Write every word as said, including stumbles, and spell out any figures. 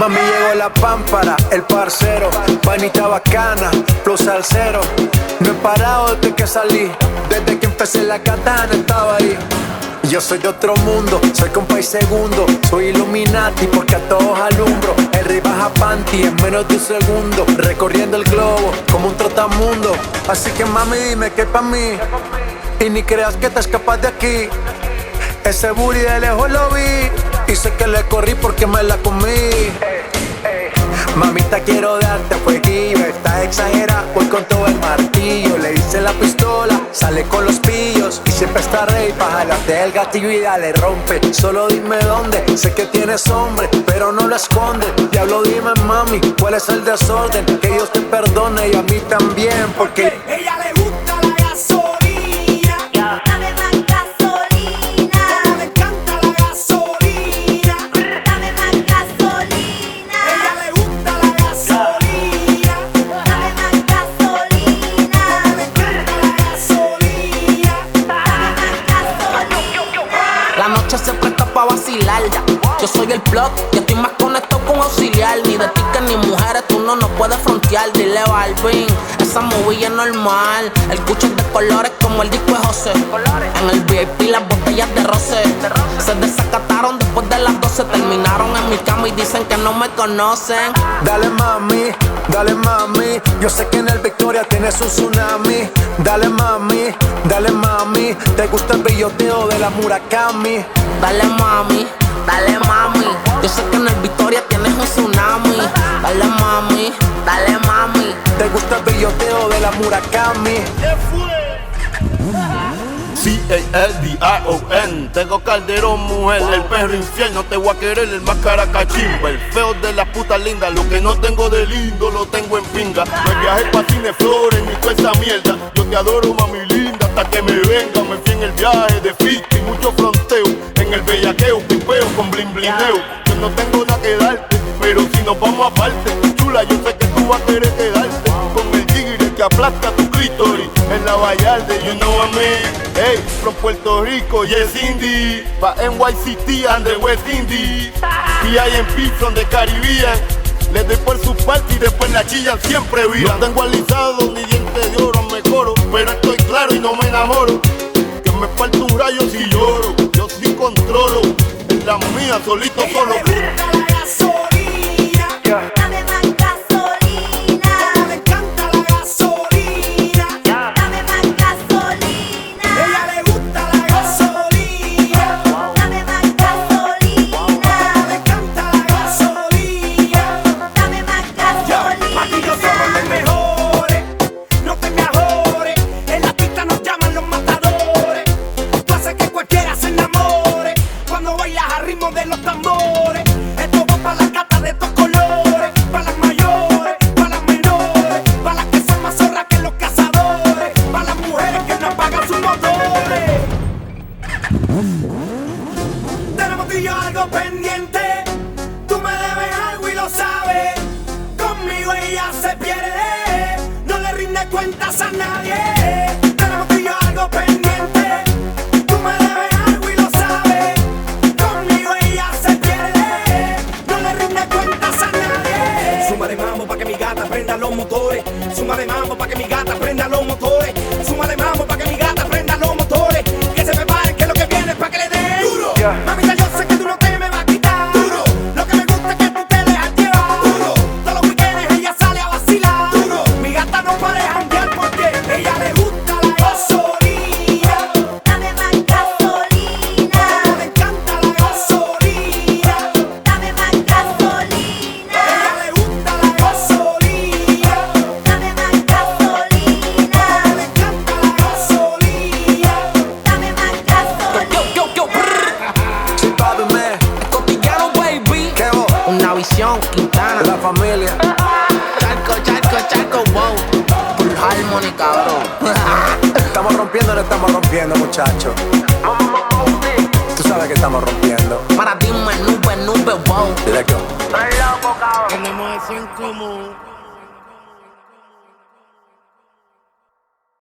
Mami, llegó la pámpara, el parcero, panita bacana, flow salsero. No he parado desde que salí, desde que empecé la katana estaba ahí. Yo soy de otro mundo, soy compa y segundo. Soy Illuminati porque a todos alumbro. El rey baja panty en menos de un segundo, recorriendo el globo como un trotamundo. Así que mami, dime que pa' mí, y ni creas que te escapas de aquí. Ese booty de lejos lo vi, y sé que le corrí porque me la comí. Mamita, quiero darte fueguillo, estás exagerada, voy con todo el martillo. Le hice la pistola, sale con los pillos, y siempre está rey pa' jalarte el gatillo y dale rompe. Solo dime dónde, sé que tienes hombre, pero no lo escondes. Diablo, dime mami, cuál es el desorden. Que Dios te perdone y a mí también, porque ella le gusta la gasolina. Dame más gasolina. Le encanta la gasolina. Dame más gasolina. Ella le gusta la gasolina. Dame más gasolina. Le encanta la gasolina. Dame más gasolina. La noche se presta pa' vacilar. Yo soy el plot, yo estoy más conectado con auxiliar. Ni de tickets ni mujeres, tú no nos puedes frontear. Dile Balvin, esa movie es normal. El cucho es de colores como el disco de José. En el V I P las botellas de roce se desacataron después de las doce. Terminaron en mi cama y dicen que no me conocen. dale mami, dale mami. Yo sé que en el Victoria tienes un tsunami. Dale mami, dale mami. Te gusta el billoteo de la Murakami. Dale mami, dale mami. Yo sé que en el Victoria tienes un tsunami. Dale mami, dale mami. Te gusta el billoteo de la Murakami. C A L D I O N. Tengo Calderón, mujer, el perro infierno. Te voy a querer el más caracachimba. El feo de las putas lindas. Lo que no tengo de lindo lo tengo en pinga. Me viajé pa' cine flores ni toda esa mierda. Yo te adoro, mami linda, hasta que me venga. Me fui en el viaje de fifty, mucho fronteo. En el bellaqueo, pipeo con blin blineo. Yo no tengo nada que darte, pero si nos vamos aparte, chula, yo sé que tú vas a querer quedarte con el tigre que aplasta tu clítoris en la Vallarde, you know what I mean. Hey, from Puerto Rico, yes Indy, pa' N Y C T and the West Indies. P I M P from the Caribbean. Le doy por su parte y después la chillan siempre viva. No tengo alisado ni dientes de oro, me coro, pero estoy claro y no me enamoro. Que me falta un rayo si lloro, yo sí controlo. En la mía solito solo. Le gusta la gasolina. Dame más gasolina. Le encanta la gasolina. Dame más gasolina. Ella le gusta la gasolina. Dame más gasolina. Le encanta la gasolina. Dame más gasolina. Aquí yo somos los mejores, no te me ajores. En la pista nos llaman los matadores. Tú haces que cualquiera se enamore cuando bailas a ritmo de los tambores. Esto va para la cata de estos colores, para las mayores, para las menores, para las que son más zorras que los cazadores, para las mujeres que no apagan sus motores. Tenemos tú y yo algo pendiente. Tú me debes algo y lo sabes. Conmigo ella se pierde, no le rinde cuentas a nadie. Tenemos tú y yo algo pendiente. Tú me debes algo y lo sabes. Conmigo ella se pierde, no le rinde cuentas a nadie. Suma de mambo pa' que mi gata prenda los motores. Suma de mambo pa' que mi gata prenda los motores. Suma de mambo pa' que mi gata prenda los motores. Que se preparen que lo que viene es pa' que le den duro. Mamita, yo sé que tú no te me vas a quitar duro. Lo que me gusta es que tú te dejas llevar duro. Todos los weekends ella sale a vacilar duro. Mi gata no para de janguear porque ella le gusta la gasolina. Dame más gasolina. Le encanta la gasolina. Dame más gasolina. Ella le gusta la gasolina. Dame más gasolina. Le encanta la gasolina. Dame más gasolina. Yo, yo, yo, brr. Sí, papi, me, Cotillano, baby. ¿qué vos? Una visión, Quintana. La familia. Charco, charco, charco, wow. Full Harmony, cabrón. Estamos rompiendo, no estamos rompiendo, muchachos. Tú sabes que estamos rompiendo. Para ti, nube, nube, wow. Directo. Tenemos eso en común.